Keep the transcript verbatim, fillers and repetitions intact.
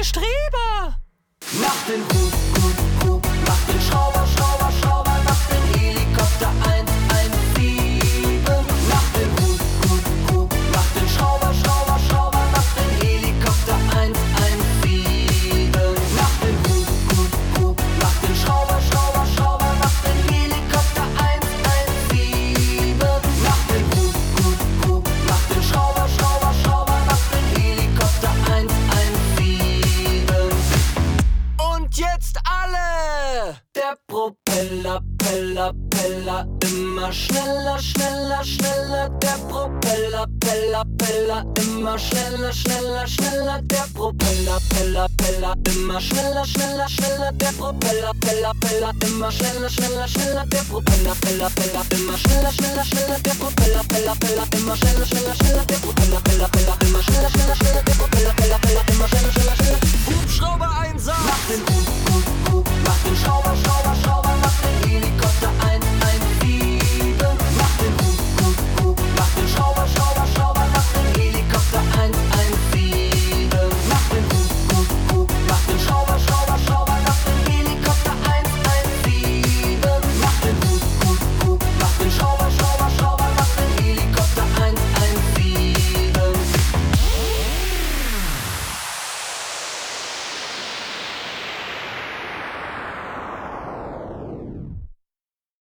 kleine Streber. Mach den Hub, Hub, Hub, mach den Schrauber, Schrauber, Schrauber, mach den Helikopter eins eins sieben. Mach den Hub, Hub, Hub, mach den Schrauber, Schrauber, Schrauber, mach den Helikopter eins eins sieben. Mach den Hub, Hub, Hub, mach den Schrauber, Schrauber, Schrauber, mach den Helikopter eins eins sieben. Mach den Hub, Hub, Hub, mach den Schrauber, Schrauber, Schrauber, mach den Helikopter eins eins sieben. Und jetzt alle! Der Propeller, Peller, Peller, immer schneller, schneller, schneller. Der Propeller, Peller, Peller, immer schneller, schneller, schneller. Der Propeller, Peller, Peller, immer schneller, schneller, schneller. Der Propeller, Peller, Peller, immer schneller, schneller, schneller. Der Propeller, Peller, Peller, immer schneller, schneller, schneller. Der Propeller, Peller, Peller, immer schneller, schneller, schneller. Der Propeller, Peller, Peller, immer schneller, schneller, schneller. Der Propeller, Peller,